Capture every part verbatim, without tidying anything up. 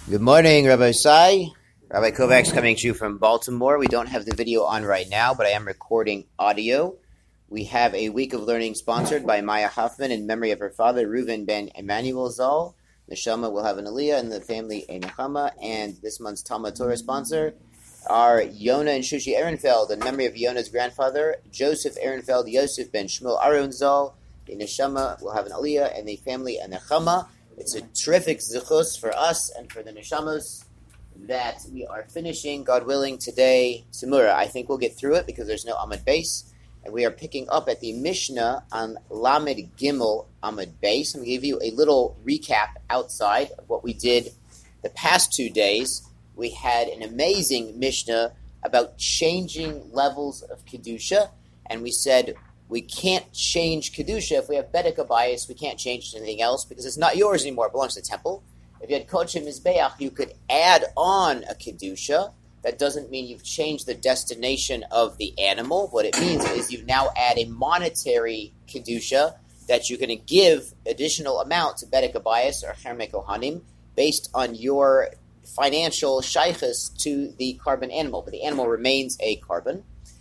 Good morning, Rabbi Sai. Rabbi Kovacs coming to you from Baltimore. We don't have the video on right now, but I am recording audio. We have a week of learning sponsored by Maya Hoffman in memory of her father, Reuven ben Emmanuel Zal. Neshama will have an aliyah and the family a nechama. And this month's Talmud Torah sponsor are Yona and Shushi Ehrenfeld in memory of Yona's grandfather, Joseph Ehrenfeld Yosef ben Shmuel Aron Zal. The neshama will have an aliyah and the family a nechama. It's a terrific zichus for us and for the neshamos that we are finishing, God willing, today, Tzimura. I think we'll get through it because there's no Amud Beis. And we are picking up at the Mishnah on Lamed Gimel Amud Beis. I'm going to give you a little recap outside of what we did the past two days. We had an amazing Mishnah about changing levels of Kedusha. And we said, we can't change Kedusha. If we have Bedek bias, we can't change anything else because it's not yours anymore. It belongs to the temple. If you had Kodesh Mizbeach, you could add on a Kedusha. That doesn't mean you've changed the destination of the animal. What it means is you now add a monetary Kedusha that you're going to give additional amount to Bedek bias or Herme Kohanim based on your financial shaykhus to the carbon animal. But the animal remains a carbon.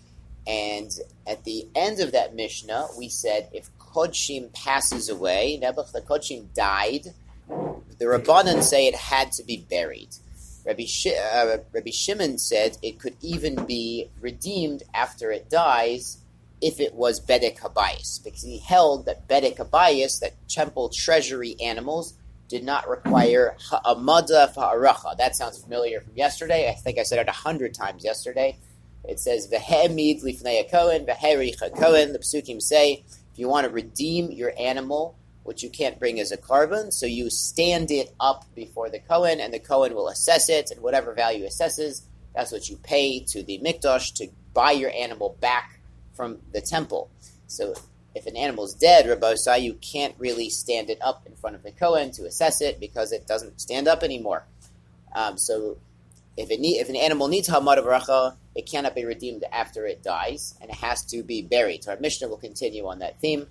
And at the end of that Mishnah, we said if Kodshim passes away, Nebuch the Kodshim died, the Rabbanan say it had to be buried. Rabbi, Sh- uh, Rabbi Shimon said it could even be redeemed after it dies if it was Bedek Habayis, because he held that Bedek Habayis, that temple treasury animals, did not require Ha'amada Fa'aracha. That sounds familiar from yesterday. I think I said it a hundred times yesterday. It says, V'hemid lifnei Kohen, v'hericha Kohen. The Psukim say, if you want to redeem your animal, which you can't bring as a carbon, so you stand it up before the Kohen, and the Kohen will assess it, and whatever value assesses, that's what you pay to the Mikdash to buy your animal back from the temple. So if an animal's dead, Rabbi Sai, you can't really stand it up in front of the Kohen to assess it because it doesn't stand up anymore. Um, so if it need, if an animal needs Hamad V'racha, it cannot be redeemed after it dies, and it has to be buried. So our Mishnah will continue on that theme.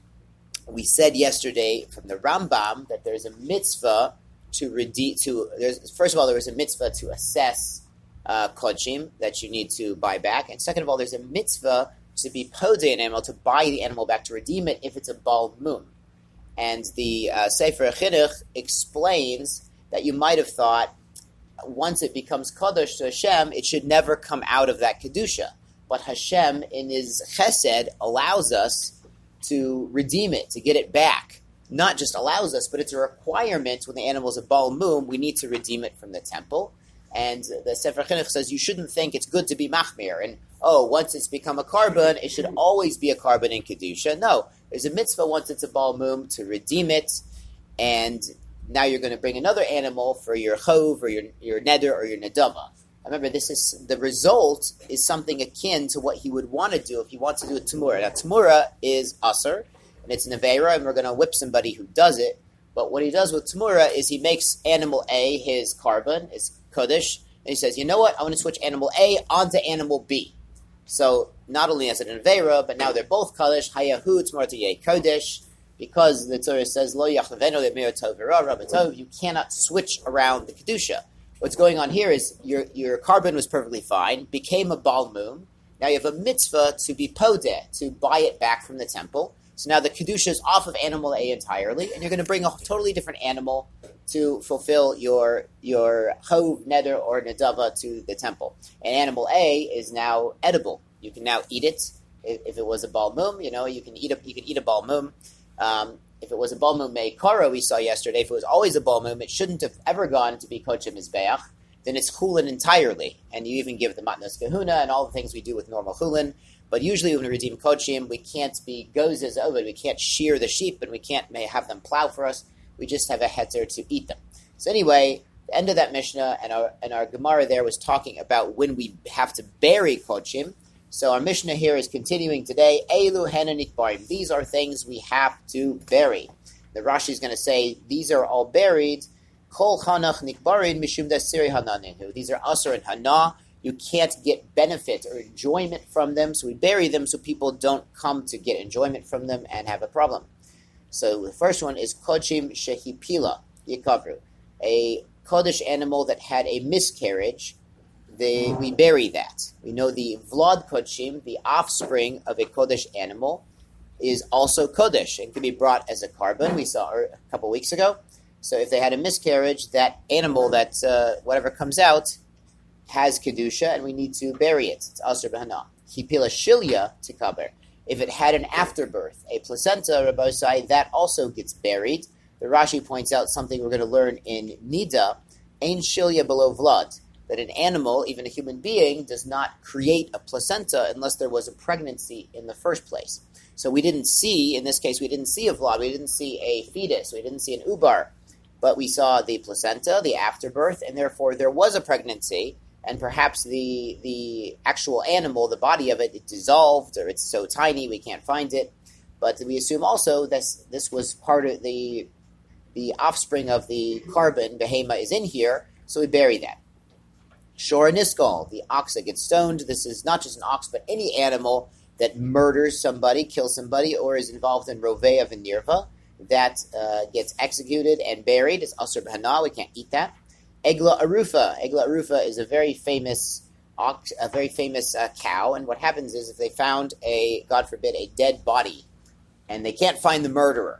We said yesterday from the Rambam that there's a mitzvah to redeem. To there's first of all, there is a mitzvah to assess uh, kodshim that you need to buy back, and second of all, there's a mitzvah to be podeh an animal, to buy the animal back, to redeem it if it's a bal mum. And the uh, Sefer Chinuch explains that you might have thought once it becomes Kadosh to Hashem, it should never come out of that Kedusha. But Hashem, in His Chesed, allows us to redeem it, to get it back. Not just allows us, but it's a requirement when the animal is a Baal Mum, we need to redeem it from the temple. And the Sefer Chinuch says you shouldn't think it's good to be Machmir, and oh, once it's become a carbon, it should always be a carbon in Kedusha. No, there's a mitzvah once it's a Baal Mum to redeem it, and now you're going to bring another animal for your chov or your your neder or your nedama. Remember, this is the result is something akin to what he would want to do if he wants to do a tamura. Now, tamura is aser, and it's an aveira, and we're going to whip somebody who does it. But what he does with tamura is he makes animal A his carbon, his kodesh, and he says, you know what, I want to switch animal A onto animal B. So not only is it an aveira, but now they're both kodesh, hayahu tmurta kodesh. Because the Torah says, Lo yachavenu le'mir tov v'ra rabbatov, you cannot switch around the Kedusha. What's going on here is your your carbon was perfectly fine, became a Baal Mum. Now you have a mitzvah to be podeh, to buy it back from the temple. So now the Kedusha is off of animal A entirely, and you're going to bring a totally different animal to fulfill your your chov, neder, or nedava to the temple. And animal A is now edible. You can now eat it. If, if it was a Baal Mum, you know, you can eat a, you can eat a Baal Mum. Um, if it was a Baal Mum Meikara we saw yesterday, if it was always a Baal Mum, it shouldn't have ever gone to be Kodesh Mizbeach, then it's chulin entirely. And you even give the Matnos Kahuna and all the things we do with normal chulin. But usually when we redeem Kodshim, we can't be gozes over. We can't shear the sheep, and we can't may have them plow for us. We just have a heter to eat them. So anyway, the end of that Mishnah and our and our Gemara there was talking about when we have to bury Kodshim. So our Mishnah here is continuing today. Eilu hena nikbarim. These are things we have to bury. The Rashi is going to say these are all buried. Kol chanach nikbarim mishum desiri hananinu. These are asur and hana. You can't get benefit or enjoyment from them, so we bury them so people don't come to get enjoyment from them and have a problem. So the first one is kodshim shehipila yikavru. A Kodesh animal that had a miscarriage, they, we bury that. We know the Vlad Kodshim, the offspring of a Kodesh animal, is also Kodesh and can be brought as a carbon. We saw a couple weeks ago. So if they had a miscarriage, that animal, that uh, whatever comes out, has Kedusha, and we need to bury it. It's Asr B'Hana. Hipila Shilya Tikaber. If it had an afterbirth, a placenta, Rabbi Sai, that also gets buried. The Rashi points out something we're going to learn in Nida, Ein Shilya below Vlad, that an animal, even a human being, does not create a placenta unless there was a pregnancy in the first place. So we didn't see, in this case, we didn't see a Vlad, we didn't see a fetus, we didn't see an ubar, but we saw the placenta, the afterbirth, and therefore there was a pregnancy, and perhaps the the actual animal, the body of it, it dissolved, or it's so tiny we can't find it. But we assume also this this was part of the the offspring of the carbon. Behema is in here, so we bury that. Shor Niskal, the ox that gets stoned. This is not just an ox, but any animal that murders somebody, kills somebody, or is involved in Rovea Venirva, that uh, gets executed and buried. It's Asr B'Hana, we can't eat that. Egla Arufa. Egla Arufa is a very famous ox, a very famous uh, cow, and what happens is if they found a, God forbid, a dead body, and they can't find the murderer,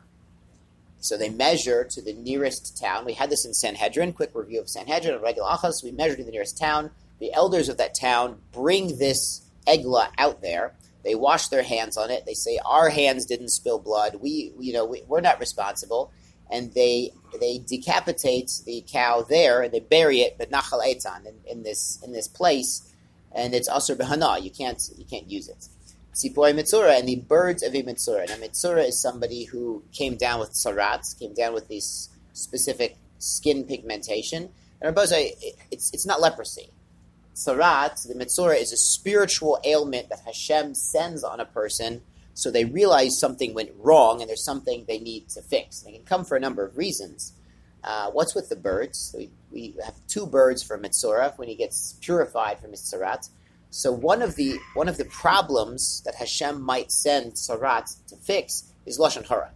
so they measure to the nearest town. We had this in Sanhedrin, quick review of Sanhedrin, of Regel Achas. We measure to the nearest town. The elders of that town bring this Egla out there. They wash their hands on it. They say, our hands didn't spill blood. We, you know, we, we're not responsible. And they they decapitate the cow there, and they bury it, but nachal eitan, in, in this in this place, and it's Asr B'Hana. You can't you can't use it. Tzipori Mitzura, and the birds of a Mitzura. Now, Mitzura is somebody who came down with tzarat, came down with this specific skin pigmentation. And Rabbi, it's it's not leprosy. Tzarat, the Mitzura, is a spiritual ailment that Hashem sends on a person, so they realize something went wrong and there's something they need to fix. They can come for a number of reasons. Uh, what's with the birds? We, we have two birds for Mitzura when he gets purified from his tzarat. So one of the one of the problems that Hashem might send tzarat to fix is Lashon Hara.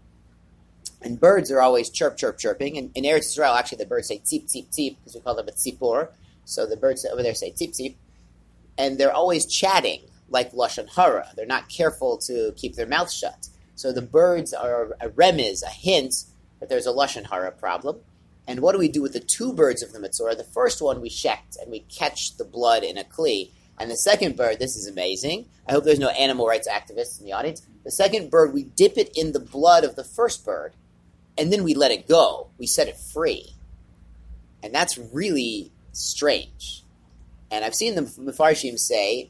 And birds are always chirp, chirp, chirping. And in Eretz Yisrael, actually, the birds say tzip, tzip, tzip, because we call them a tzipor. So the birds over there say tzip, tzip. And they're always chatting like Lashon Hara. They're not careful to keep their mouth shut. So the birds are a remiz, a hint that there's a Lashon Hara problem. And what do we do with the two birds of the Mitzora? The first one we shekt, and we catch the blood in a kli. And the second bird, this is amazing. I hope there's no animal rights activists in the audience. The second bird, we dip it in the blood of the first bird, and then we let it go. We set it free. And that's really strange. And I've seen the Mefarshim say,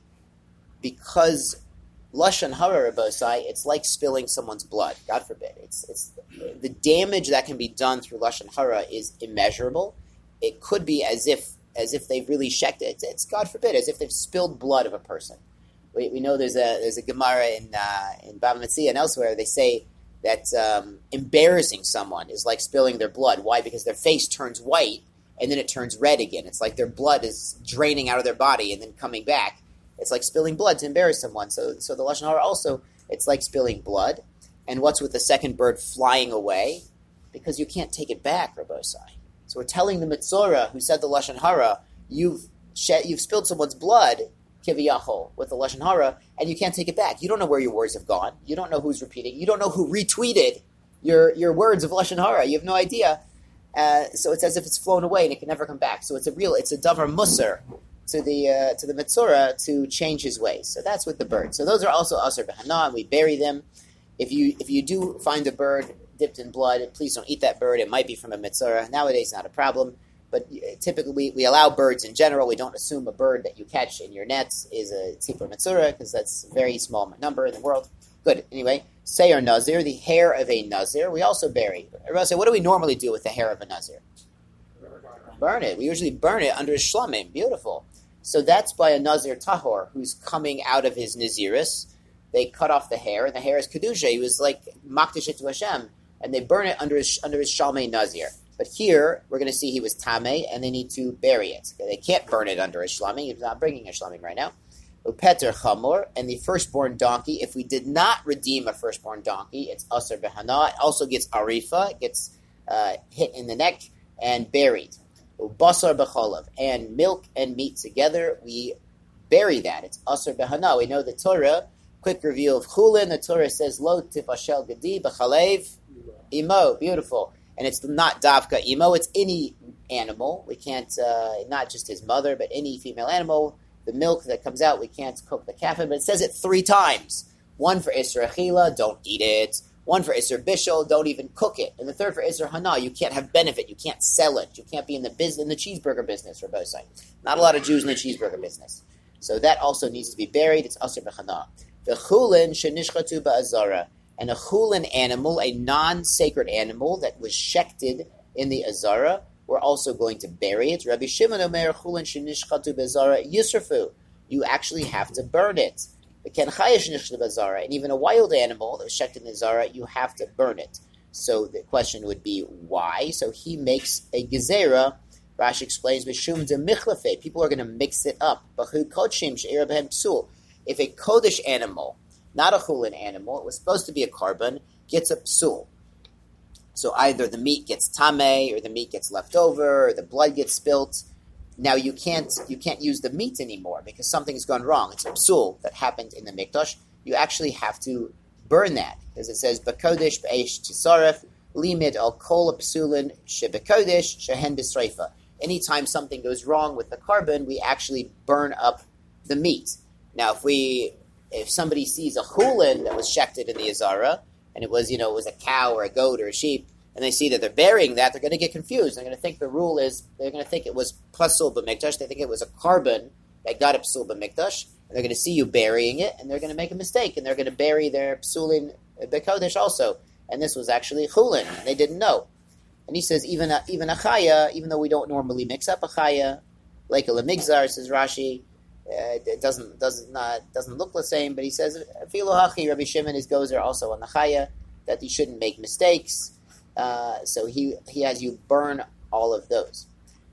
because Lashon Hara Rabosai, it's like spilling someone's blood. God forbid. It's it's the damage that can be done through Lashon Hara is immeasurable. It could be as if as if they've really shecked it. It's, it's God forbid, as if they've spilled blood of a person. We, we know there's a there's a Gemara in uh, in Bava Metzia and elsewhere. They say that um, embarrassing someone is like spilling their blood. Why? Because their face turns white and then it turns red again. It's like their blood is draining out of their body and then coming back. It's like spilling blood to embarrass someone. So, so the Lashon Hara also, it's like spilling blood. And what's with the second bird flying away? Because you can't take it back, Rabosai. So we're telling the Mitzora who said the Lashon Hara, you've shed, you've spilled someone's blood, kiviyachol, with the Lashon Hara, and you can't take it back. You don't know where your words have gone. You don't know who's repeating. You don't know who retweeted your your words of Lashon Hara. You have no idea. Uh, so it's as if it's flown away and it can never come back. So it's a real, it's a davar musar to the uh, to the Mitzora to change his ways. So that's with the bird. So those are also Asr B'Hana, and we bury them. If you if you do find a bird dipped in blood, please don't eat that bird. It might be from a Mitzora. Nowadays, not a problem. But typically, we, we allow birds in general. We don't assume a bird that you catch in your nets is a tzipor Mitzora, because that's a very small number in the world. Good. Anyway, Seir Nazir, the hair of a Nazir, we also bury. Say, what do we normally do with the hair of a Nazir? Burn it. We usually burn it under his shlamim. Beautiful. So that's by a Nazir Tahor who's coming out of his Naziris. They cut off the hair, and the hair is Kedusha. He was like Makdish it to Hashem, and they burn it under his, under his Shalmei Nazir. But here, we're going to see he was Tameh, and they need to bury it. They can't burn it under his Shlamim. He's not bringing a Shlamim right now. Upeter Chamor, and the firstborn donkey. If we did not redeem a firstborn donkey, it's Asr B'Hana. It also gets Arifa, it gets uh, hit in the neck and buried. Basar b'cholav, and milk and meat together, we bury that. It's asar b'hana. We know the Torah. Quick review of chulin. The Torah says lo tifashel gedi b'chalev imo. Beautiful. And it's not davka imo. It's any animal. We can't, uh, not just his mother, but any female animal. The milk that comes out, we can't cook the kafan. But it says it three times. One for Isra Achila, don't eat it. One for Isra Bishul, don't even cook it. And the third for Isra Hana, you can't have benefit. You can't sell it. You can't be in the business, in the cheeseburger business, Rabbi Say. Not a lot of Jews in the cheeseburger business. So that also needs to be buried. It's Asr B'chana. The chulin shenishchatu ba'azara. And a chulin animal, a non-sacred animal that was shechted in the azara, we're also going to bury it. Rabbi Shimon Omer chulin shenishchatu ba'azara yisrafu. You actually have to burn it. And even a wild animal that was shechted in the zara, you have to burn it. So the question would be, why? So he makes a gezerah. Rashi explains, B'shum de michlafe. People are going to mix it up. If a kodesh animal, not a chulin animal, it was supposed to be a carbon, gets a psul. So either the meat gets tameh, or the meat gets left over, or the blood gets spilt. Now you can't you can't use the meat anymore because something's gone wrong. It's a psul that happened in the mikdash. You actually have to burn that because it says b'kodesh b'eish tisaref limid al kol psulin shebekodesh shehen b'sreifa. Anytime something goes wrong with the carbon, we actually burn up the meat. Now, if we if somebody sees a chulin that was shechted in the azara and it was you know it was a cow or a goat or a sheep, and they see that they're burying that, they're going to get confused. They're going to think the rule is, they're going to think it was pasul b'mikdash. They think it was a carbon that got a pasul b'mikdash. And they're going to see you burying it, and they're going to make a mistake, and they're going to bury their psulin b'kodesh also. And this was actually chulin, and they didn't know. And he says, even a, even a chaya, even though we don't normally mix up a chaya, like a lemigzar, says Rashi, uh, it doesn't doesn't not doesn't look the same, but he says, Filo hachi, Rabbi Shimon is gozer also on the chaya, that you shouldn't make mistakes. Uh, so he he has you burn all of those.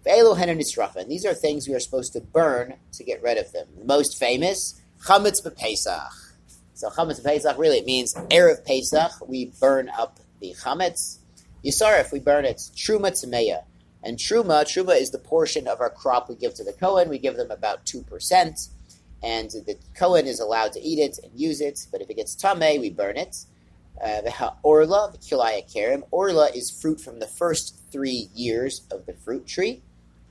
And these are things we are supposed to burn to get rid of them. The most famous, chametz b'Pesach. So chametz b'Pesach, really it means erev Pesach, we burn up the chametz. Yisaref, we burn it. Truma tmeya. And truma, truma is the portion of our crop we give to the Kohen. We give them about two percent. And the Kohen is allowed to eat it and use it. But if it gets tameh, we burn it. Uh, orla, the kilaya kerem. Orla is fruit from the first three years of the fruit tree,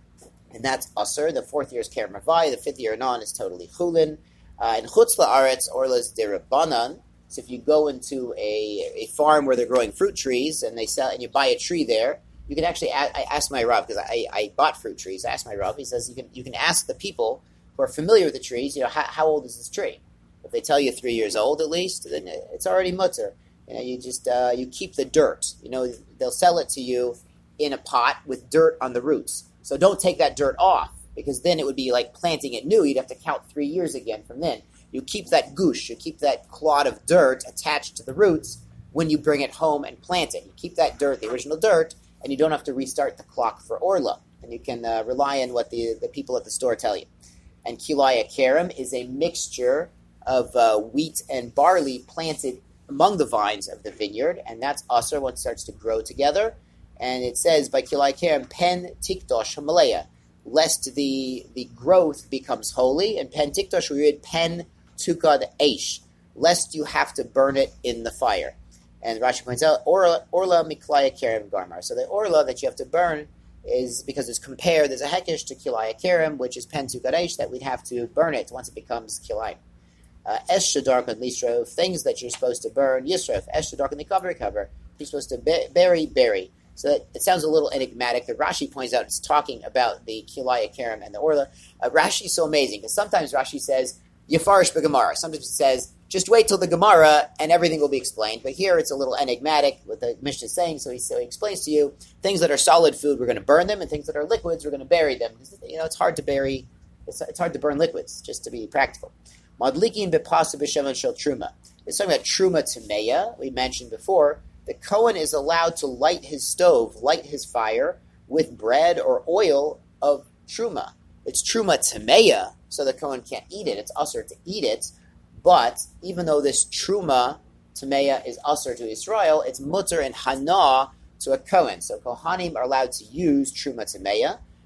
and that's asur. The fourth year is kerem ravai. The fifth year non is totally chulin. Uh, and chutz la'aretz, orla is derabanan. So if you go into a, a farm where they're growing fruit trees and they sell and you buy a tree there, you can actually. I asked my Rav because I, I bought fruit trees. I asked my Rav. He says you can you can ask the people who are familiar with the trees. You know how, how old is this tree? If they tell you three years old at least, then it's already mutter. You know, you just uh, you keep the dirt. You know, they'll sell it to you in a pot with dirt on the roots. So don't take that dirt off because then it would be like planting it new. You'd have to count three years again from then. You keep that goosh, you keep that clod of dirt attached to the roots when you bring it home and plant it. You keep that dirt, the original dirt, and you don't have to restart the clock for orla. And you can uh, rely on what the, the people at the store tell you. And kilaya kerem is a mixture of uh, wheat and barley planted among the vines of the vineyard, and that's asur when it starts to grow together. And it says by kilai kerem pen tikdosh hamalaya, lest the the growth becomes holy. And pen tikdosh we read pen tukad eish, lest you have to burn it in the fire. And Rashi points out orla orla miklaya kerem garmar. So the orla that you have to burn is because it's compared. There's a hekesh to kilaya kerem, which is pen tukad eish, that we'd have to burn it once it becomes kilai. Uh, Esh shadark and lisrov, things that you're supposed to burn. Yisrov, esh shadark and the cover cover. You're supposed to be- bury, bury. So that, it sounds a little enigmatic. The Rashi points out it's talking about the kilaya kerem and the orla. Uh, Rashi is so amazing because sometimes Rashi says yafarish b'gemara. Sometimes it says just wait till the Gemara and everything will be explained. But here it's a little enigmatic what the Mishnah is saying. So he, so he explains to you things that are solid food we're going to burn them, and things that are liquids we're going to bury them. You know it's hard to bury. It's, it's hard to burn liquids just to be practical. Madlikin bepasa b'shemen shel truma. It's talking about truma tmeya. We mentioned before. The Kohen is allowed to light his stove, light his fire with bread or oil of truma. It's truma tmeya, so the Kohen can't eat it. It's asur to eat it. But even though this truma tmeya is asur to Israel, it's mutter and hana to a Kohen. So Kohanim are allowed to use truma tmeya.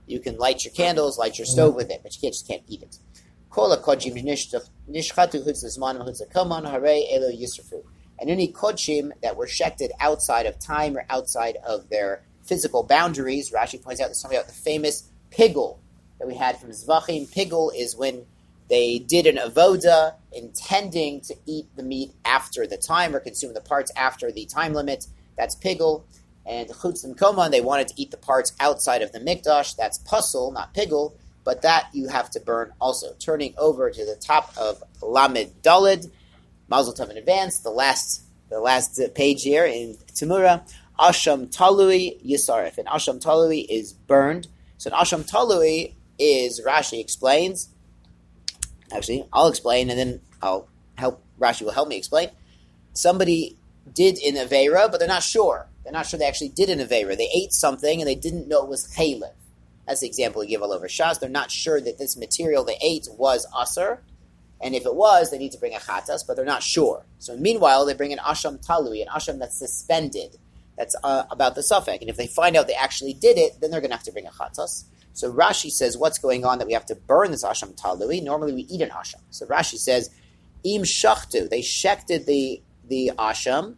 You can light your candles, light your stove with it, but you can't, just can't eat it. And any kodshim that were shechted outside of time or outside of their physical boundaries, Rashi points out there's something about the famous pigul that we had from Zvachim. Pigul is when they did an avoda intending to eat the meat after the time or consume the parts after the time limit. That's pigul. And chutz and koman, they wanted to eat the parts outside of the mikdash. That's puzzle, not pigul, but that you have to burn also. Turning over to the top of Lamed Dalid, Mazel Tov in advance, the last the last page here in Tamura, Asham Talui Yisarif. And Asham Talui is burned. So an Asham Talui is, Rashi explains, actually, I'll explain and then I'll help, Rashi will help me explain. Somebody did in Aveira, but they're not sure. They're not sure they actually did in Aveira. They ate something and they didn't know it was chaylev. That's the example we give all over Shas. They're not sure that this material they ate was asur. And if it was, they need to bring a chatas, but they're not sure. So meanwhile, they bring an asham talui, an asham that's suspended, that's uh, about the suffix. And if they find out they actually did it, then they're going to have to bring a chatas. So Rashi says, what's going on that we have to burn this asham talui? Normally we eat an asham. So Rashi says, im shachtu, they shechted the, the asham,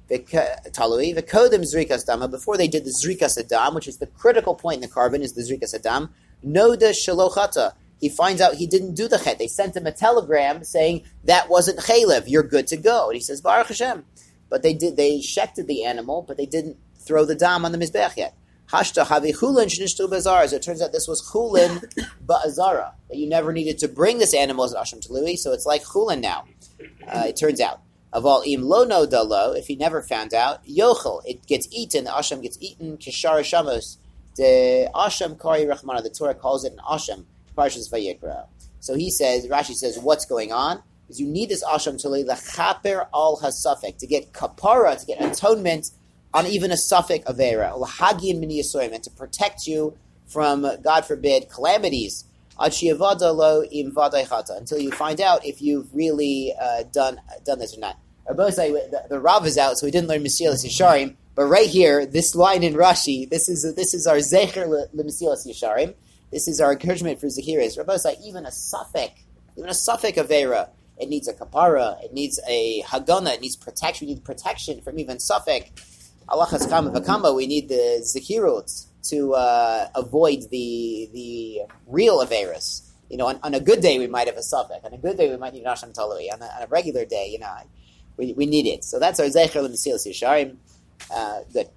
talui, v'kodem zrikas dama, before they did the zrikas adam, which is the critical point in the carbon, is the zrikas adam, noda shalochata. He finds out he didn't do the chet. They sent him a telegram saying that wasn't chaylev. You're good to go. And he says Baruch Hashem. But they did. They shechted the animal, but they didn't throw the dam on the mizbech yet. Hashta havi chulin shenishtu b'azara. So it turns out this was chulin ba'azara, that you never needed to bring this animal as asham talui. So it's like chulin now. Uh, it turns out. Of all im lo no dalo, if he never found out, yochel, it gets eaten. The asham gets eaten. Kishar shamos. The asham kari rachmana. The Torah calls it an asham. Parshas Vayikra. So he says, Rashi says, what's going on? Is you need this asham talui lechaper al hasafek, to get kapara, to get atonement on even a suffix avera, lahagin min yisurim, and to protect you from, God forbid, calamities. Ad sheyavada lo im vaday chata, until you find out if you've really uh, done done this or not. Rabosai, the, the Rav is out, so we didn't learn Mesilas Yesharim, but right here, this line in Rashi, this is this is our zecher le Mesilas Yesharim. This is our encouragement for Zahiris. Rabbi said, even a suffix, even a suffix avera, it needs a kapara, it needs a hagana, it needs protection. We need protection from even suffix. Allah has kama v'kama. We need the zechirot to uh, avoid the the real averas. You know, on, on a good day we might have a suffix. On a good day we might need an asham talui. On, on a regular day, you know, we we need it. So that's our zecher l'mesilas yesharim. Uh, good.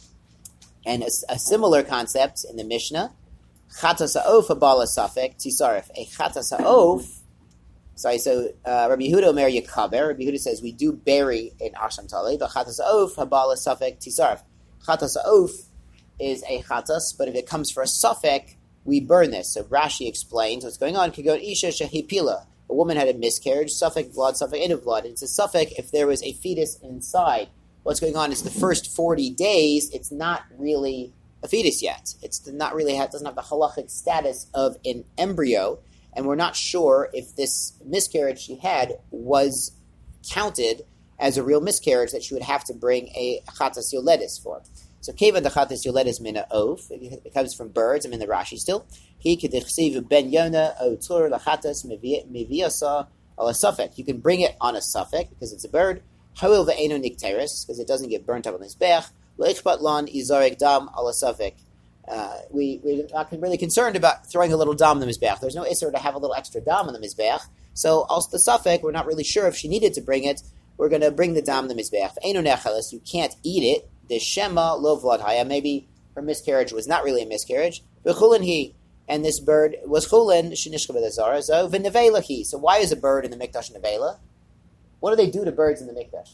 And a, a similar concept in the Mishnah. Chatas ha'of habala safek tisarif. A chatas ha'of. Sorry, so uh, Rabbi Yehuda Omer Yekaber. Rabbi Yehuda says we do bury in asham talei, but chatas ha'of habala safek tisarif. Chatas ha'of is a chatas, but if it comes for a safek, we burn this. So Rashi explains what's going on. Kigon isha shehipila. A woman had a miscarriage. Safek blood, safek in of blood. It's a safek if there was a fetus inside. What's going on is the first forty days. It's not really a fetus yet. It's not really it doesn't have the halachic status of an embryo, and we're not sure if this miscarriage she had was counted as a real miscarriage that she would have to bring a chatas yoledis for. So keva the chatas yoledis mina of, it comes from birds. I'm in the Rashi still. He kedichsiv ben yona otur lachatas miviasa ala safek. You can bring it on a safek because it's a bird. Hawil ve'eno nikteris, because it doesn't get burnt up on this bech. Leichbat lan izarek dam ala safek. Uh, we, we're not really concerned about throwing a little dam on the mizbeach. There's no isser to have a little extra dam on the mizbeach. So also the safek, we're not really sure if she needed to bring it. We're going to bring the dam on the mizbeach. Eino necheles, you can't eat it. The shema lo vlad haya. Maybe her miscarriage was not really a miscarriage. V'chulin he, and this bird was chulin shenishka b'dazara. So v'nevela he. So why is a bird in the mikdash nevela? What do they do to birds in the mikdash?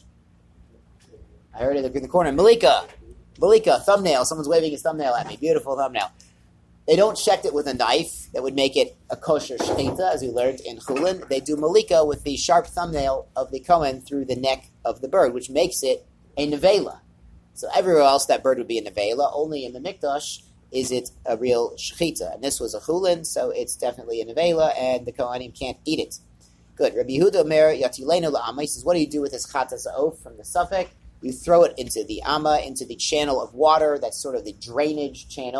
I heard it in the corner. Malika, Malika, thumbnail. Someone's waving his thumbnail at me. Beautiful thumbnail. They don't check it with a knife that would make it a kosher shechita, as we learned in Chulin. They do Malika with the sharp thumbnail of the Kohen through the neck of the bird, which makes it a nevela. So everywhere else, that bird would be a nevela. Only in the mikdash is it a real shechita. And this was a Chulin, so it's definitely a nevela, and the Kohanim can't eat it. Good. Rabbi Yehuda Omer Yatilenu la'ama. He says, what do you do with this chatas ha'of from the suffix? You throw it into the amma, into the channel of water. That's sort of the drainage channel.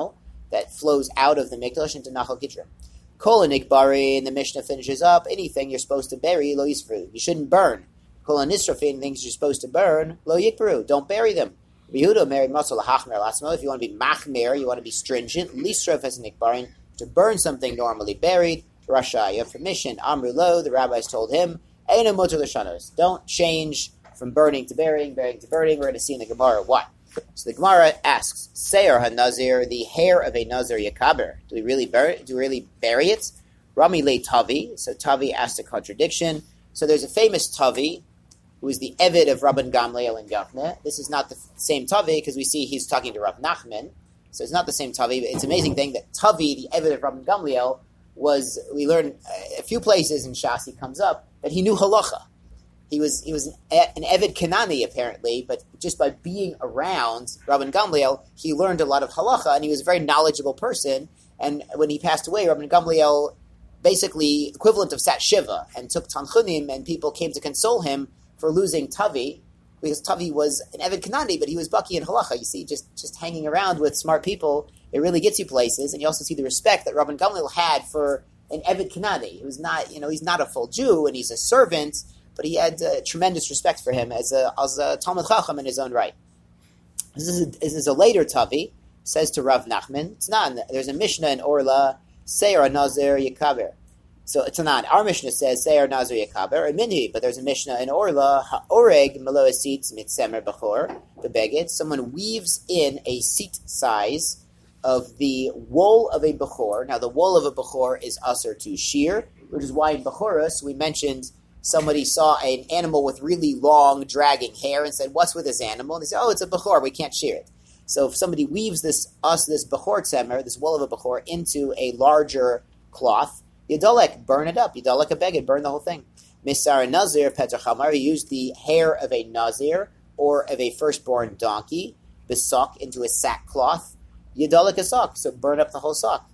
that flows out of the Mikdash into Nachal Kidron. Kol Nikbari, and the Mishnah finishes up, anything you're supposed to bury, lo yisfru. You shouldn't burn. Kol Nisrafin, things you're supposed to burn, lo yikbaru. Don't bury them. Yehuda married Masal Hachmer Lasmo. If you want to be machmer, you want to be stringent. Lisraf as Nikbarin, to burn something normally buried. Rasha, you have permission. Amru lo, the rabbis told him, Eina motor l'shanos. Don't change from burning to burying, burying to burning. We're going to see in the Gemara what. So the Gemara asks, Seir ha-nazir, the hair of a nazir yakaber. Do we really bury? Do we really bury it? Rami le Tavi. So Tavi asked a contradiction. So there's a famous Tavi who is the Eved of Rabban Gamliel and Gavne. This is not the same Tavi because we see he's talking to Rav Nachman. So it's not the same Tavi. But it's an amazing thing that Tavi, the Eved of Rabban Gamliel, was, we learn a few places in Shas, he comes up, that he knew halacha. He was he was an, an Eved Kanani, apparently, but just by being around Rabban Gamliel, he learned a lot of halacha, and he was a very knowledgeable person. And when he passed away, Rabban Gamliel, basically equivalent of Sat Shiva, and took Tanchunim, and people came to console him for losing Tavi, because Tavi was an Eved Kanani, but he was Baki in halacha. You see, just, just hanging around with smart people, it really gets you places, and you also see the respect that Rabban Gamliel had for an Eved Kanani, who's not, you know, he's not a full Jew, and he's a servant, but he had uh, tremendous respect for him as a, as a Talmud Chacham in his own right. This is a, this is a later Tavi, says to Rav Nachman. It's not. There's a Mishnah in Orla, Seir Nazir Yakaber. So it's not. Our Mishnah says Seir Nazir Yakaber, or Minhi, but there's a Mishnah in Orla, Ha'oreg Melo Seat Mitzemer Bechor, the Beged. Someone weaves in a seat size of the wool of a Bechor. Now, the wool of a Bechor is usher to shear, which is why in Bechorus we mentioned somebody saw an animal with really long, dragging hair and said, what's with this animal? And they said, oh, it's a Bechor, we can't shear it. So if somebody weaves this us this Bechor tzemer, this wool of a Bechor, into a larger cloth, Yadolek, burn it up. Yadolek a beged, burn the whole thing. Misar Nazir, Petra Chamar, he used the hair of a Nazir or of a firstborn donkey, besok, into a sackcloth. Yadolek a sock, so burn up the whole sock.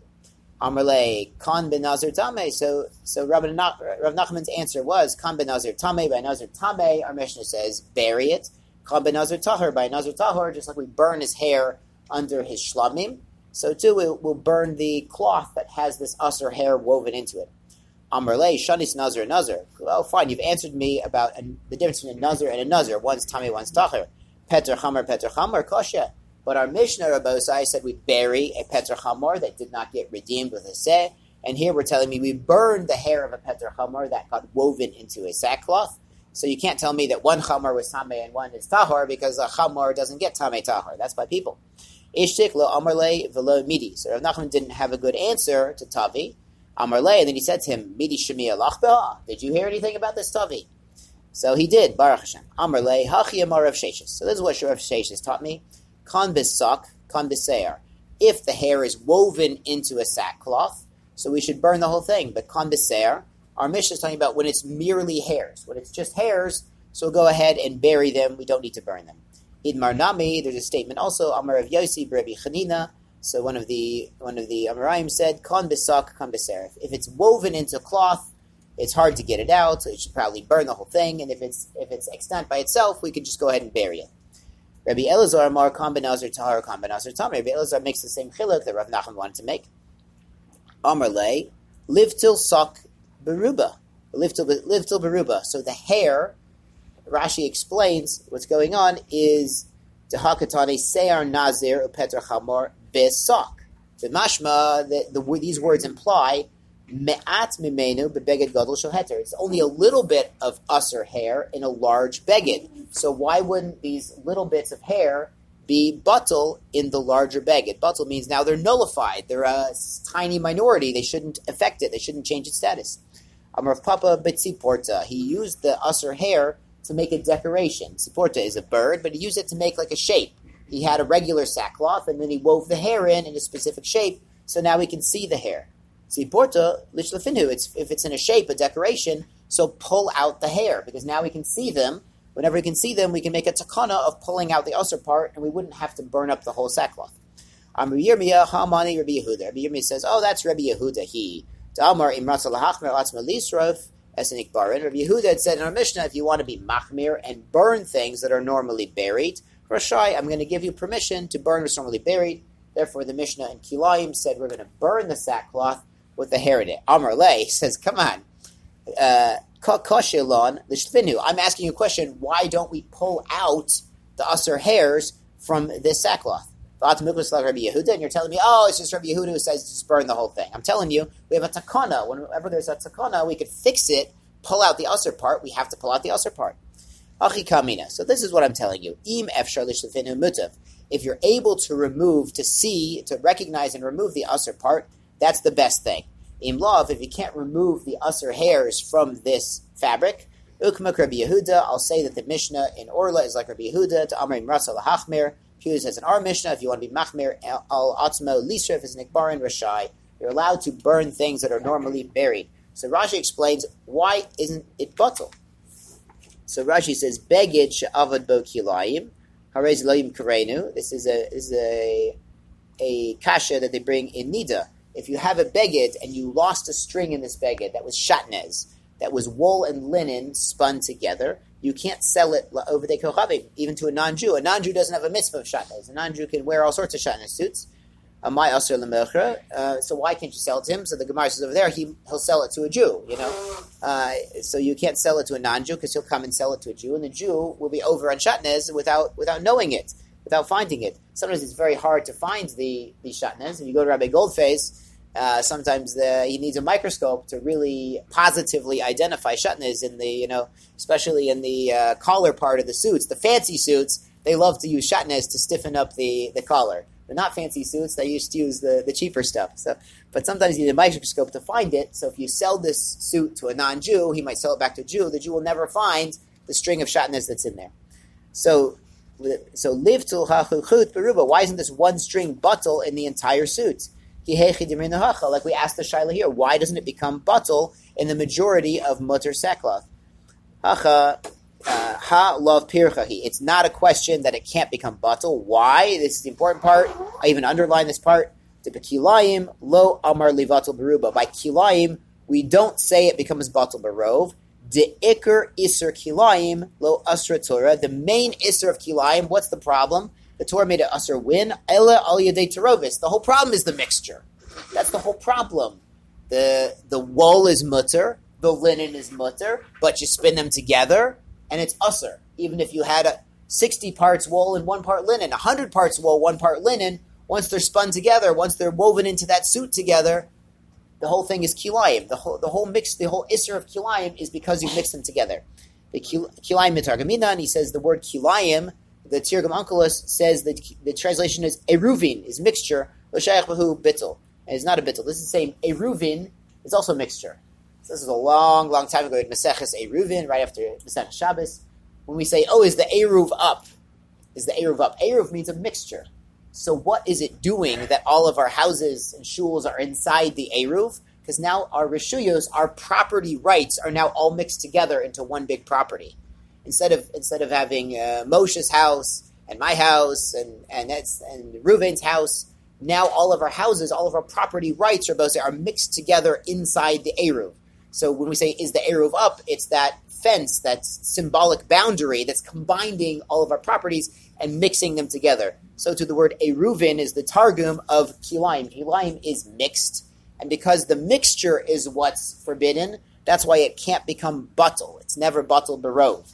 Amarle, Kan ben Nazir Tameh. So, so Rav Nachman's answer was Kan ben Nazir Tameh by Nazir Tameh. Our Mishnah says bury it. Kan ben Nazir Tahor by Nazir Tahor. Just like we burn his hair under his shlamim, so too we'll, we'll burn the cloth that has this usher hair woven into it. Amarle, Shanis Nazir Nazir. Oh, fine. You've answered me about a, the difference between a Nazir and a Nazir. One's Tameh, one's Tahor. Petr Chamar, Petr Chamar, Kosha. But our Mishnah, Rabbosai, said we bury a Petr Chamor that did not get redeemed with a seh. And here we're telling me we burned the hair of a Petr Chamor that got woven into a sackcloth. So you can't tell me that one Chamor was Tameh and one is Tahor, because a Chamor doesn't get Tameh Tahor. That's by people. Ishtik lo Amarle velo Midi. So Rav Nachman didn't have a good answer to Tavi. Amarle, and then he said to him, Midi Shemi Alachba. Did you hear anything about this Tavi? So he did, Baruch Hashem. Amarle, Hachi Amar Rav Sheshes. So this is what Rav Sheshes taught me. Kan bisak, kan biseir. If the hair is woven into a sackcloth, so we should burn the whole thing. But kan biseir, our Mishnah is talking about when it's merely hairs. When it's just hairs, so we'll go ahead and bury them. We don't need to burn them. Idmar Nami, there's a statement also, Amar of Yossi, Rabbi Chanina. So one of the one of the Amoraim said, kan bisak, kan biseir. If it's woven into cloth, it's hard to get it out, so you should probably burn the whole thing. And if it's if it's extant by itself, we could just go ahead and bury it. Rabbi Elazar Amar Kan ben Nazir Tahor Kan ben Nazir Tameh. Rabbi Elazar makes the same chiluk that Rav Nachman wanted to make. Amar Le, live till sok beruba, live till live till beruba. So the hair, Rashi explains what's going on is dehakatani seyar nazir upetra chamor besok. The mashma, the, the these words imply me'at mimenu bebeged gadol shoheter. It's only a little bit of usher hair in a large beged. So why wouldn't these little bits of hair be batul in the larger beged? Batul means now they're nullified. They're a tiny minority. They shouldn't affect it. They shouldn't change its status. Amar Papa Betziporta. He used the usher hair to make a decoration. Tziporta is a bird, but he used it to make like a shape. He had a regular sackcloth, and then he wove the hair in in a specific shape, so now we can see the hair. Tziporta, lichlefinu, it's if it's in a shape, a decoration, so pull out the hair, because now we can see them. Whenever we can see them, we can make a takana of pulling out the usher part, and we wouldn't have to burn up the whole sackcloth. Amar Yirmiyah, Hamani, Rabbi Yehuda. Rabbi Yirmiyah says, oh, that's Rabbi Yehuda, he. Amar Imrat Salahachmer, Atzma Lisrov, Esenik Barin. Rabbi Yehuda had said in our Mishnah, if you want to be machmir and burn things that are normally buried, Rashai, I'm going to give you permission to burn what's normally buried. Therefore, the Mishnah in Kilayim said we're going to burn the sackcloth with the hair in it. Amar Lei says, come on. Uh, I'm asking you a question. Why don't we pull out the usher hairs from this sackcloth? And you're telling me, oh, it's just Rabbi Yehuda who says just burn the whole thing. I'm telling you, we have a takana. Whenever there's a takana, we could fix it, pull out the usher part. We have to pull out the usher part. So this is what I'm telling you. If you're able to remove, to see, to recognize and remove the usher part, that's the best thing. In love, if you can't remove the usher hairs from this fabric, Ukmak Rabbi Yehuda, I'll say that the Mishnah in Orla is like Rabbi Yehuda, to Amrim Rasa Lahachmir. He says in our Mishnah, if you want to be Machmir, Al Atzmo, Lisref is Nikbarin Rashai. You're allowed to burn things that are normally buried. So Rashi explains, why isn't it batal? So Rashi says, Begid she'avad bo kilayim, harez loyim karenu. This is a this is a a kasha that they bring in Nida. If you have a beged and you lost a string in this beged that was shatnez, that was wool and linen spun together, you can't sell it over the kochavim, even to a non-Jew. A non-Jew doesn't have a mitzvah of shatnez. A non-Jew can wear all sorts of shatnez suits. Amai aser lemelchra. So why can't you sell it to him? So the Gemara says over there, he, he'll sell it to a Jew, you know. Uh, so you can't sell it to a non-Jew because he'll come and sell it to a Jew, and the Jew will be over on shatnez without without knowing it, without finding it. Sometimes it's very hard to find the, the shatnez. If you go to Rabbi Goldface, uh, sometimes the, he needs a microscope to really positively identify shatnez in the, you know, especially in the uh, collar part of the suits. The fancy suits, they love to use shatnez to stiffen up the, the collar. They're not fancy suits. They used to use the, the cheaper stuff. So, but sometimes you need a microscope to find it. So if you sell this suit to a non-Jew, he might sell it back to a Jew. The Jew will never find the string of shatnez that's in there. So, so live til ha'chuchut beruba. Why isn't this one string batal in the entire suit? Like we asked the shaila here, why doesn't it become batal in the majority of mutter sackcloth? Hacha. Uh, ha love pirchahi. It's not a question that it can't become batal. Why? This is the important part. I even underline this part. De kilayim lo amar livatal beruba. By kilayim, we don't say it becomes batal berov. De ikar iser kilayim lo asra Torah. The main iser of kilayim. What's the problem? The Torah made it asr win. Ela al yadei terovis. The whole problem is the mixture. That's the whole problem. The the wool is mutter. The linen is mutter. But you spin them together, and it's usr. Even if you had a sixty parts wool and one part linen, one hundred parts wool, one part linen, once they're spun together, once they're woven into that suit together, the whole thing is kilayim. The whole the whole mix, the whole isser of kilayim is because you mix them together. The kilayim mitargamina, and he says the word kilayim, the Tirgum Onkelos says that the translation is eruvin, is mixture, l'shayach b'hu bittul. And it's not a bittul. This is saying eruvin is also mixture. So this is a long, long time ago in Maseches Eruvin, right after Maseches Shabbos. When we say, oh, is the Eruv up? Is the Eruv up? Eruv means a mixture. So what is it doing that all of our houses and shuls are inside the Eruv? Because now our Rishuyos, our property rights, are now all mixed together into one big property. Instead of instead of having uh, Moshe's house and my house and and, that's, and Reuven's house, now all of our houses, all of our property rights are both are mixed together inside the Eruv. So when we say, is the Eruv up, it's that fence, that symbolic boundary that's combining all of our properties and mixing them together. So to the word Eruvin is the Targum of Kilayim. Kilayim is mixed, and because the mixture is what's forbidden, that's why it can't become batal. It's never batal berov.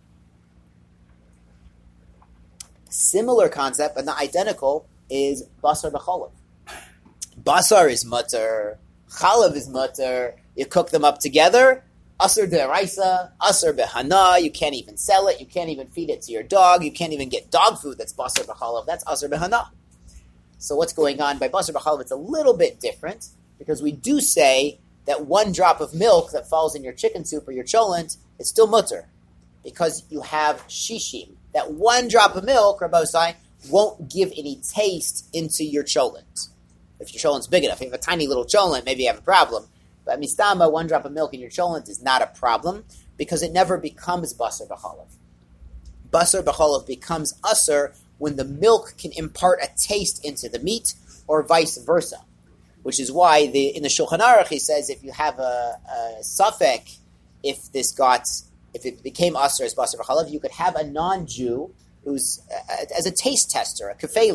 Similar concept, but not identical, is basar b'chalav. Basar is mutter, chalav is mutter. You cook them up together, asr deraisa, asr behana. You can't even sell it. You can't even feed it to your dog. You can't even get dog food that's basar b'chalav. That's asr behana. So what's going on by basar b'chalav? It's a little bit different because we do say that one drop of milk that falls in your chicken soup or your cholent is still mutter because you have shishim. That one drop of milk, Rabbosai, won't give any taste into your cholent. If your cholent's big enough, if you have a tiny little cholent, maybe you have a problem. But mistama, one drop of milk in your cholent is not a problem because it never becomes basar b'chalav. Basar b'chalav becomes usr when the milk can impart a taste into the meat, or vice versa. Which is why the, in the Shulchan Aruch he says if you have a, a safek, if this got, if it became usr as basar b'chalav, you could have a non-Jew who's uh, as a taste tester, a kefela.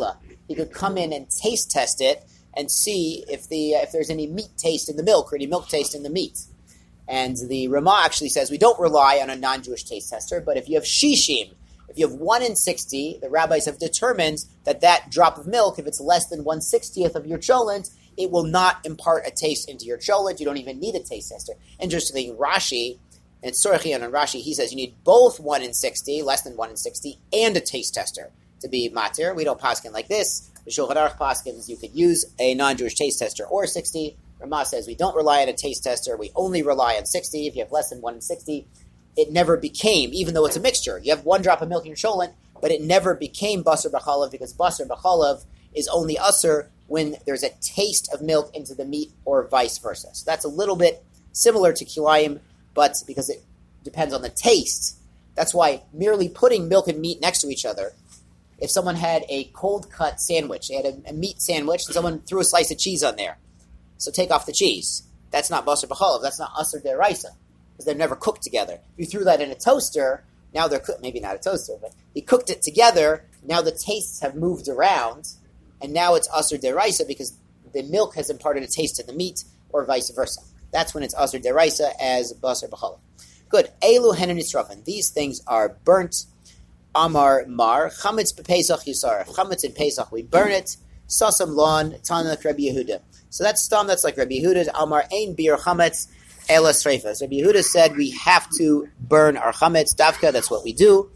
he could come in and taste test it and see if the uh, if there's any meat taste in the milk or any milk taste in the meat. And the Ramah actually says we don't rely on a non-Jewish taste tester, but if you have shishim, if you have one in sixty, the rabbis have determined that that drop of milk, if it's less than one sixtieth of your cholent, it will not impart a taste into your cholent. You don't even need a taste tester. Interestingly, Rashi, and Sorchian and Rashi, he says you need both one in sixty, less than one in sixty, and a taste tester to be matir. We don't paskin like this. The Shulchan Aruch paskins you could use a non-Jewish taste tester or sixty. Ramah says we don't rely on a taste tester. We only rely on sixty. If you have less than one in sixty, it never became, even though it's a mixture. You have one drop of milk in your cholent, but it never became basar b'chalav because basar b'chalav is only usr when there's a taste of milk into the meat or vice versa. So that's a little bit similar to kilayim, but because it depends on the taste. That's why merely putting milk and meat next to each other, if someone had a cold-cut sandwich, they had a, a meat sandwich, and someone threw a slice of cheese on there, so take off the cheese. That's not basar b'chalav. That's not asr deraisa, because they're never cooked together. If you threw that in a toaster, now they're cooked. Maybe not a toaster, but you cooked it together. Now the tastes have moved around, and now it's asr deraisa because the milk has imparted a taste to the meat, or vice versa. That's when it's asr deraisa as basar b'chalav. Good. Elu henen nisrafin. These things are burnt. Amar mar chametz b'pesach yisar. Chametz in Pesach we burn it. Sasam lon tanak Rabbi Yehuda. So that's stam. That's like Rabbi Yehuda. Amar ein bir chametz ela sreifas. Rabbi Yehuda said we have to burn our chametz davka. That's what we do.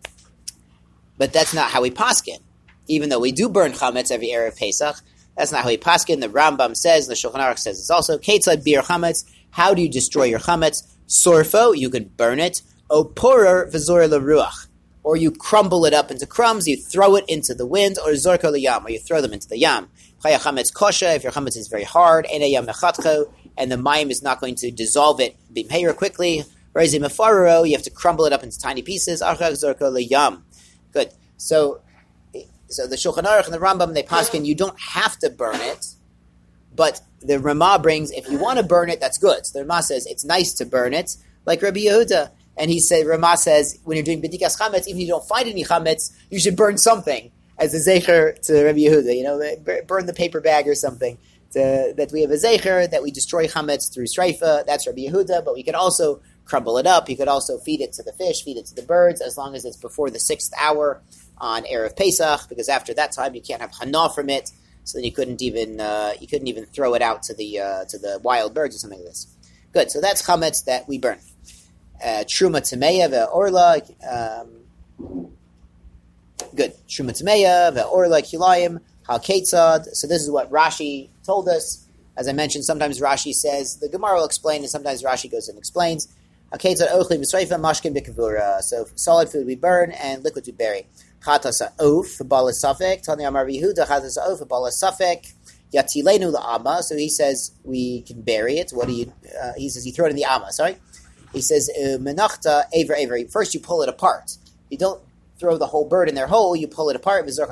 But that's not how we paskin. Even though we do burn chametz every erev Pesach, that's not how we paskin. The Rambam says, the Shulchan Aruch says it's also ketzad bir chametz. How do you destroy your chametz? Sorfo, you can burn it. Oporer v'zor leruach. Or you crumble it up into crumbs, you throw it into the wind, or zorko liyam, or you throw them into the yam. Chaya chametz kosha, if your chametz is very hard, ene yam mechatcho, and the mayim is not going to dissolve it bimheir quickly. Rezi mefarero, you have to crumble it up into tiny pieces. Achak zorko liyam. Good. So, so the Shulchan Aruch and the Rambam, they paskin, you don't have to burn it, but the Ramah brings, if you want to burn it, that's good. So the Ramah says it's nice to burn it, like Rabbi Yehuda. And he said, Ramah says, when you're doing b'dikas chametz, even if you don't find any chametz, you should burn something as a zecher to Rabbi Yehuda. You know, burn the paper bag or something. To, that we have a zecher, that we destroy chametz through streifa. That's Rabbi Yehuda. But we can also crumble it up. You could also feed it to the fish, feed it to the birds, as long as it's before the sixth hour on erev Pesach, because after that time you can't have hana from it. So then you couldn't even uh, you couldn't even throw it out to the uh, to the wild birds or something like this. Good. So that's chametz that we burn. Uh, Truma Tameya ve'orla. Um, good. Truma Tameya ve'orla kilayim hal ketzad. So this is what Rashi told us. As I mentioned, sometimes Rashi says the Gemara will explain, and sometimes Rashi goes and explains. Hal ketzad ochli b'sreifa mashkin b'kavura. So solid food we burn and liquid we bury. Chatas ha'of balas safek. Tani Amar Yehuda chatas ha'of balas safek. Yatilenu la'ama. So he says we can bury it. What do you? Uh, he says you throw it in the ama. Sorry. He says, menachta aver aver. First you pull it apart. You don't throw the whole bird in their hole, you pull it apart. It's going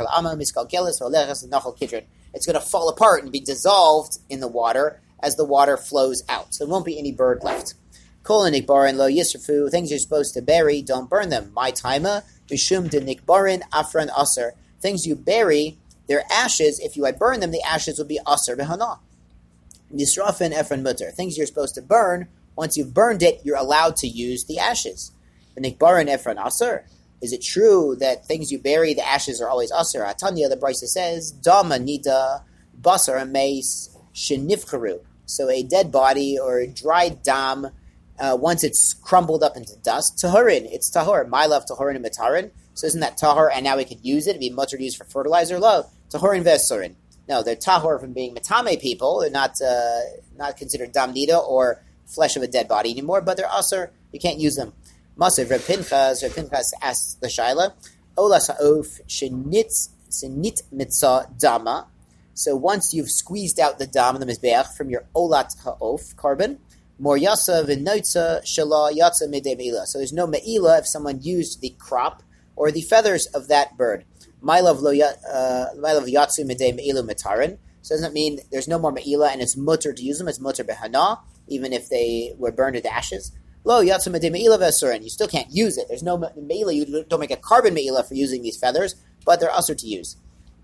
to fall apart and be dissolved in the water as the water flows out. So there won't be any bird left. Kol nikbarin lo yisrafu. Things you're supposed to bury, don't burn them. My taima, mishum de nikbarin afran aser. Things you bury, their ashes, if you had burned them, the ashes would be aser behana. Nisrafin efran mutter. Things you're supposed to burn, once you've burned it, you're allowed to use the ashes. Nikbarin efran aser. Is it true that things you bury, the ashes are always aser? Atanya, the Brisa says, dama nida basar meis shenifcharu. So a dead body or a dried dam, uh, once it's crumbled up into dust, tahurin, it's tahur. My love tahurin and matarin. So isn't that tahur? And now we could use it. It'd be mutter to use for fertilizer. Lo, tahurin vesurin. No, they're tahur from being matame people. They're not uh, not considered dam nida or flesh of a dead body anymore, but they're aser. You can't use them. Masav Reb Pinchas, Reb Pinchas asks the Shaila, Ola sa'of shenit senit mitzah dama. So once you've squeezed out the dam, the mizbeach, from your olat ha'of carbon, mor yasa v'noitza shala yatsa midei me'ila. So there's no me'ila if someone used the crop or the feathers of that bird. Ma'lav lo yatsu midei me'ilu mitarin. So it doesn't mean there's no more me'ila and it's mutter to use them. It's mutter behana, even if they were burned to ashes. Lo yatsu midei me'ila v'asurin. You still can't use it. There's no me'ila. You don't make a carbon me'ila for using these feathers, but they're usher to use.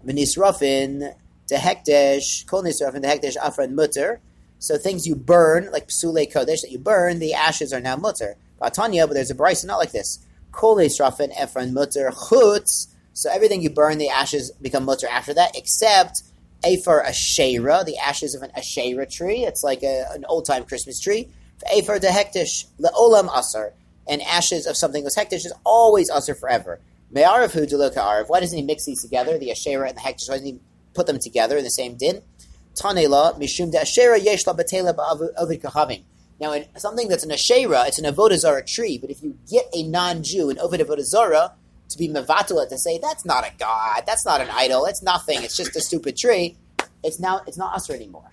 V'nisrafin dehekdesh, kol nisrafin dehekdesh afran mutter. So things you burn, like psule kodesh, that you burn, the ashes are now mutter. Vatanya, but there's a brisa not like this. Kol nisrafin efran mutter chutz. So everything you burn, the ashes become mutter after that, except Ephar Asherah, the ashes of an Asherah tree. It's like a, an old-time Christmas tree. Ephar de hektish, le'olam asar. And ashes of something was hektish is always asar forever. Me'arav de lo ka'arav. Why doesn't he mix these together, the Asherah and the hektish? Why doesn't he put them together in the same din? Tanela, mishum de Asherah yesh la batela ba'avid kahavim. Now, in something that's an Asherah, it's an Avodah Zarah tree, but if you get a non-Jew, an Ovid Avodah Zarah, to be mevatula, to say, that's not a god, that's not an idol, it's nothing, it's just a stupid tree, it's now it's not asr anymore.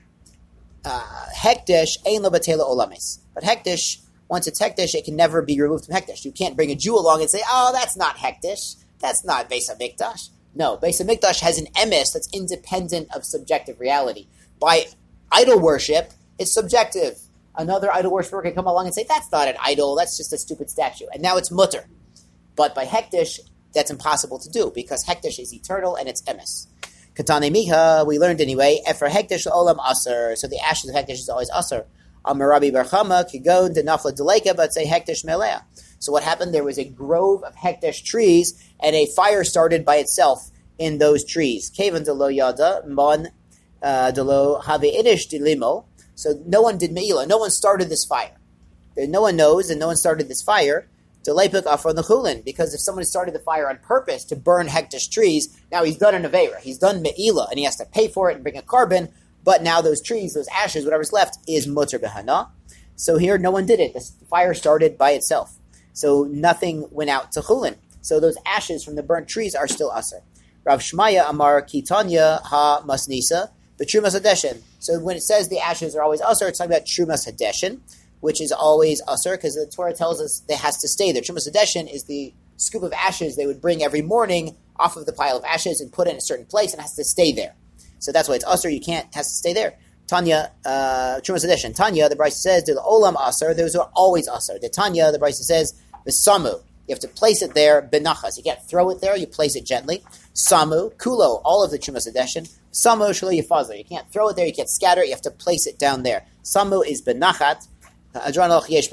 Uh, hekdesh, ein lo batela olamis. But hekdesh, once it's hekdesh, it can never be removed from hekdesh. You can't bring a Jew along and say, oh, that's not hekdesh, that's not Beis HaMikdash. No, Beis HaMikdash has an emes that's independent of subjective reality. By idol worship, it's subjective. Another idol worshiper can come along and say, that's not an idol, that's just a stupid statue. And now it's mutter. But by hekdesh, that's impossible to do, because hekdesh is eternal and it's emes. Katane miha, we learned anyway, Efer hekdesh olam aser, so the ashes of hekdesh is always aser. Amarabi barchama, kigon, denafla deleka, but say hekdesh melea. So what happened, there was a grove of hekdesh trees, and a fire started by itself in those trees. Kevan de lo yada, mon de lo have inish de limo. So no one did meila, no one started this fire. No one knows, and no one started this fire. Delepik afron the chulin, because if someone started the fire on purpose to burn hekdesh trees, now he's done an aveira, he's done meila, and he has to pay for it and bring a carbon. But now those trees, those ashes, whatever's left, is mutter behana. So here, no one did it. The fire started by itself. So nothing went out to chulin. So those ashes from the burnt trees are still aser. Rav Shmaya Amar Kitanya Ha Masnisa, the Trumas Hadeshin. So when it says the ashes are always aser, it's talking about Trumas Hadeshin, which is always asur, because the Torah tells us it has to stay there. Trumas Hadeshin is the scoop of ashes they would bring every morning off of the pile of ashes and put it in a certain place, and it has to stay there. So that's why it's asur. You can't, it has to stay there. Tanya, uh, Trumas Hadeshin. Tanya, the Brisa says, the olam asur, those are always asur. The Tanya, the Brisa says, the samu. You have to place it there, benachas. You can't throw it there, you place it gently. Samu, kulo, all of the Trumas Hadeshin. Samu, shalo yifazler. You can't throw it there, you can't scatter it, you have to place it down there. Samu is benachat. Mazel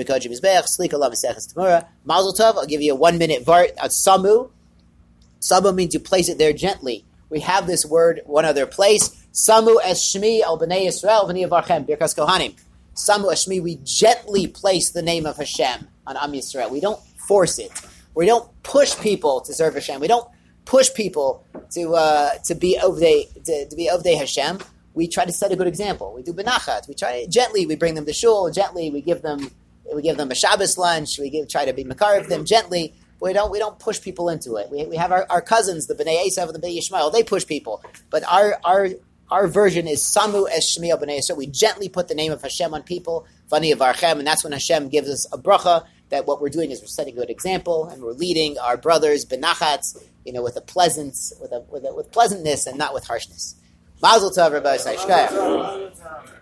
tov, I'll give you a one minute vart at Samu. Samu means you place it there gently. We have this word one other place. Samu es shmi al b'nei Yisrael v'ni avarchem, birkas kohanim. Samu es shmi, we gently place the name of Hashem on Am Yisrael. We don't force it. We don't push people to serve Hashem. We don't push people to uh, to be ovdei to, to be ovdei Hashem. We try to set a good example. We do benachat. We try gently. We bring them to shul gently. We give them we give them a Shabbos lunch. We give, try to be makar of them gently. We don't we don't push people into it. We we have our, our cousins, the Bnei Esav and the Bnei Yishmael. They push people, but our our our version is Samu es Shmi al Bnei Yisrael. We gently put the name of Hashem on people, Vani Avarchem, and that's when Hashem gives us a bracha. That what we're doing is we're setting a good example, and we're leading our brothers benachats, you know, with a pleasance, with a with a, with pleasantness, and not with harshness. Mazel tov, Rabbi Shkaya.